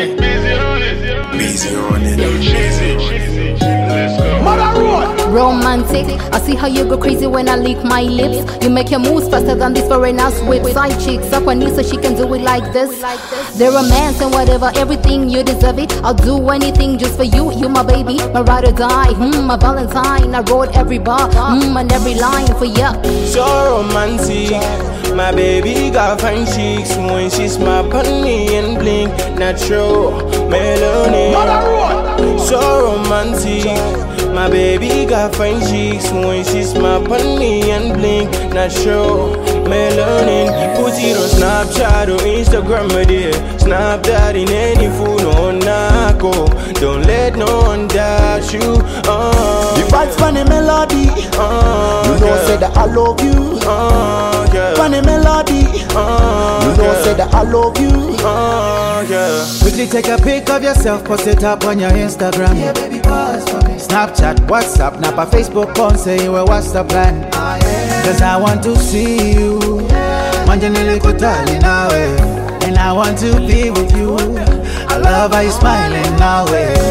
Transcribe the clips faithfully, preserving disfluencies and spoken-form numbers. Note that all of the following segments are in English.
it. Busy on it. Romantic, I see how you go crazy when I lick my lips. You make your moves faster than this foreigner's whip. Side chicks up her knees so she can do it like this. They're romance and whatever, everything you deserve it. I'll do anything just for you. You my baby, my ride or die. Hmm, my Valentine. I wrote every bar, hmm, and every line for ya. So romantic, my baby got fine cheeks when she smile on me and blink. Natural melanin. So romantic, my baby got fine cheeks when she smile on me and blink. Natural melanin. Put it on Snapchat or Instagram, my dear. Snap that in any food on Naco. Don't let no one doubt you. Uh, the vibes funny melody. Uh, you know yeah. say that I love you. Uh, yeah. Funny melody. Uh, you know yeah. say that I love you. Uh, yeah. Quickly take a pic of yourself, post it up on your Instagram. Yeah, baby, pause for me. Snapchat, WhatsApp, Napa, Facebook, on say well, what's the plan? Ah, yeah. Cause I want to see you. Manjanili kutali nawe, and I want to be with you. I love how you smiling now.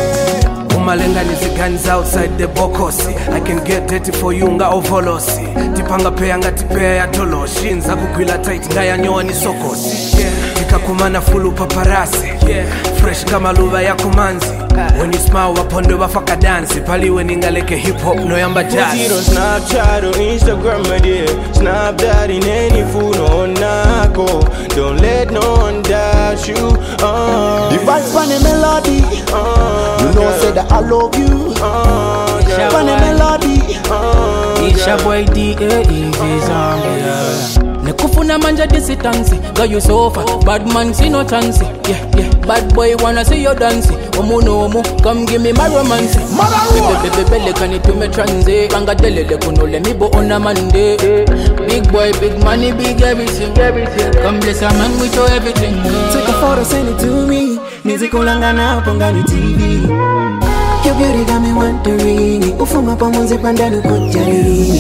Umalenga nizigans outside the bokosi. I can get dirty for you nga ovolosi. Tipanga pea nga tipea ya toloshi. Nza kukwila tight nga ya nyoa ni sokosi. Tika kumana fulu paparasi. Fresh kama luva ya kumanzi. When you smile wapondo wafaka dansi. Paliwe ningaleke hip hop no yamba jazz. Put it on Snapchat or Instagram, my dear. Snap that in any food on Naco. Don't let no one doubt you. Uh, the vibes funny melody. Uh, you know yeah. say that I love you. Uh, yeah. Funny melody. Uh, It's your boy D A E Zombie. Nekufuna manja disitansi, girl you sofa. Bad man see no chance. Yeah, yeah. Bad boy wanna see you dancing. Omo no omo, come give me my romance. Bebe bebe bele can it to me transit. Banga dele le kuno le mi bo on a Monday. Big boy, big money, big everything. Come bless a man with your everything. Take a photo, send it to me. Music ulanga na pongani T V. Your beauty got me wondering. Ufuma pamonze pandani kujari.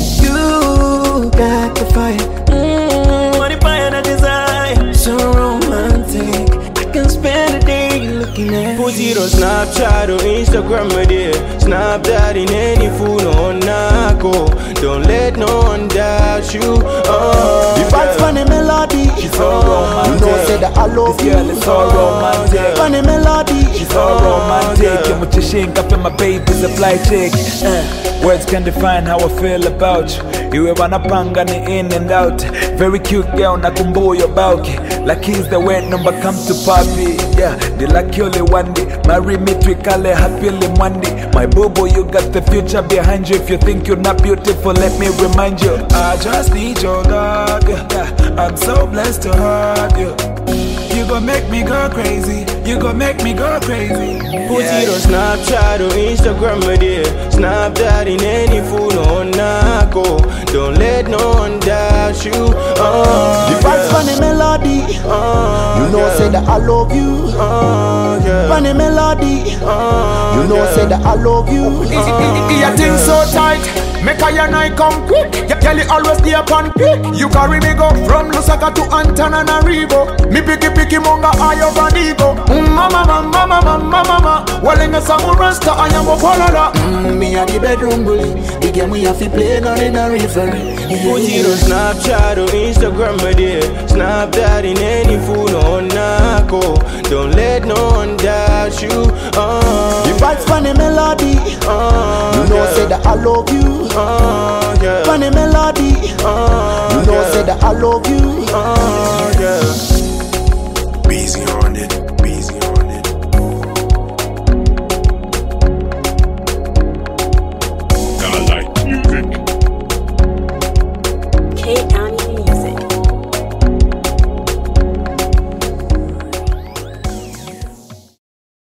You got the fire. Mmm, what if I had a desire? So romantic. I can spend a day looking at Put it on Snapchat or Instagram, my dear. Snap that in any food on Naco. Don't let no one doubt you. Uh, the vibes funny melody. She's so romantic. You know say that I love this you. girl is so romantic. Funny melody. She's so romantic. You much shink up in my baby's a fly chick. Uh, words can define how I feel about you. You ever wanapanga ni in and out. Very cute girl, nakumbu your bauki. Like he's the word number come to papi. Yeah, the lucky only one day. Marry me twikale happily Monday. My boo-boo, you got the future behind you. If you think you're not beautiful, let me remind you. I just need your love. Yeah, I'm so blessed to have you. You gon' make me go crazy. You gon' make me go crazy. Put yeah. it on Snapchat or Instagram, my dear. Snap that in any food on Naco. Don't let no one doubt you. Uh, the vibes yeah. funny melody. Uh, you know yeah. say that I love you. Uh, yeah. Funny melody. Uh, you know yeah. say that I love you. Uh, Your thing so tight. Make I and I come quick. Girl, you always stay upon pick. You carry me go from Lusaka to Antananarivo. Me picky picky monga eye of an ego. Mama, mama, mama, mama, mama. Well, in a summer rasta, I am a follower. Mm, me and the bedroom bully. The game we have to play, not in a referee. Put it on Snapchat or Instagram, my dear. Snap that in any food on Naco. Don't let no one doubt you. Uh, the vibes funny melody. Uh, you know yeah. say that I love you. Uh, yeah. Funny melody. Uh, you know yeah. say that I love you. Uh, yeah.